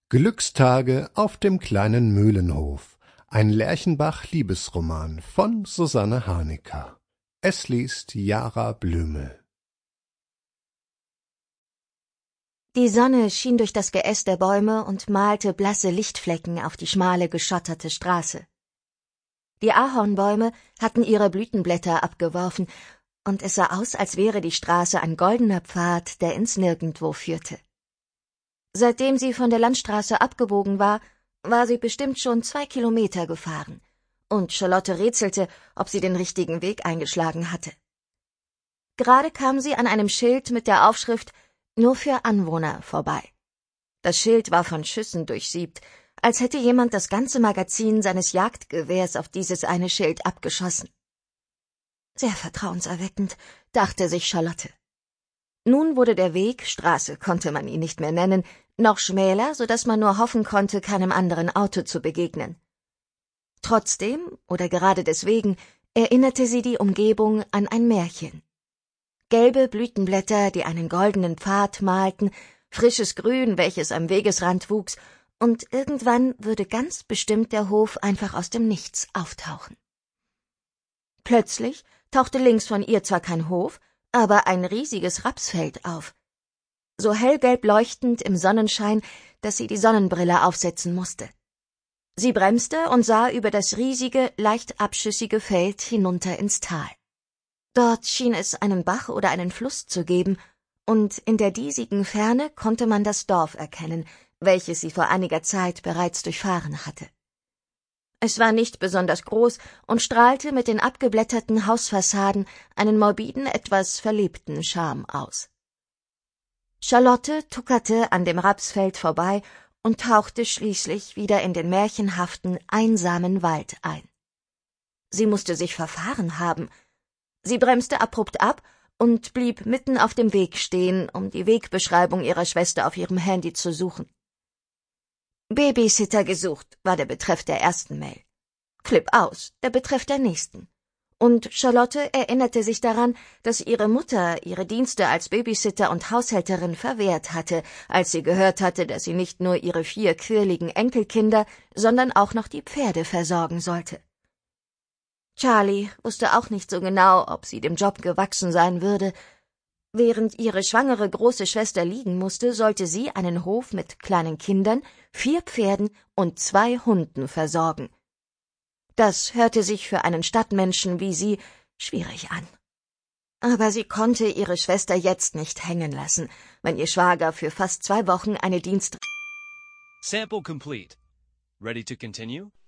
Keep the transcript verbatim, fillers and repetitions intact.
Glückstage auf dem kleinen Mühlenhof. Ein Lerchenbach-Liebesroman von Susanne Hanecker. Es liest Jara Blümel. Die Sonne schien durch das Geäst der Bäume und malte blasse Lichtflecken auf die schmale, geschotterte Straße. Die Ahornbäume hatten ihre Blütenblätter abgeworfen, und es sah aus, als wäre die Straße ein goldener Pfad, der ins Nirgendwo führte. Seitdem sie von der Landstraße abgebogen war, war sie bestimmt schon zwei Kilometer gefahren, und Charlotte rätselte, ob sie den richtigen Weg eingeschlagen hatte. Gerade kam sie an einem Schild mit der Aufschrift »Nur für Anwohner« vorbei. Das Schild war von Schüssen durchsiebt, als hätte jemand das ganze Magazin seines Jagdgewehrs auf dieses eine Schild abgeschossen. Sehr vertrauenserweckend, dachte sich Charlotte. Nun wurde der Weg, Straße konnte man ihn nicht mehr nennen, noch schmäler, so dass man nur hoffen konnte, keinem anderen Auto zu begegnen. Trotzdem, oder gerade deswegen, erinnerte sie die Umgebung an ein Märchen. Gelbe Blütenblätter, die einen goldenen Pfad malten, frisches Grün, welches am Wegesrand wuchs, und irgendwann würde ganz bestimmt der Hof einfach aus dem Nichts auftauchen. Plötzlich tauchte links von ihr zwar kein Hof, aber ein riesiges Rapsfeld auf. So hellgelb leuchtend im Sonnenschein, dass sie die Sonnenbrille aufsetzen musste. Sie bremste und sah über das riesige, leicht abschüssige Feld hinunter ins Tal. Dort schien es einen Bach oder einen Fluss zu geben, und in der diesigen Ferne konnte man das Dorf erkennen, welches sie vor einiger Zeit bereits durchfahren hatte. Es war nicht besonders groß und strahlte mit den abgeblätterten Hausfassaden einen morbiden, etwas verlebten Charme aus. Charlotte tuckerte an dem Rapsfeld vorbei und tauchte schließlich wieder in den märchenhaften, einsamen Wald ein. Sie musste sich verfahren haben. Sie bremste abrupt ab und blieb mitten auf dem Weg stehen, um die Wegbeschreibung ihrer Schwester auf ihrem Handy zu suchen. »Babysitter gesucht« war der Betreff der ersten Mail. »Clip aus« der Betreff der nächsten. Und Charlotte erinnerte sich daran, dass ihre Mutter ihre Dienste als Babysitter und Haushälterin verwehrt hatte, als sie gehört hatte, dass sie nicht nur ihre vier quirligen Enkelkinder, sondern auch noch die Pferde versorgen sollte. Charlie wusste auch nicht so genau, ob sie dem Job gewachsen sein würde. Während ihre schwangere große Schwester liegen musste, sollte sie einen Hof mit kleinen Kindern, vier Pferden und zwei Hunden versorgen. Das hörte sich für einen Stadtmenschen wie sie schwierig an. Aber sie konnte ihre Schwester jetzt nicht hängen lassen, wenn ihr Schwager für fast zwei Wochen eine Dienst... Sample complete. Ready to continue?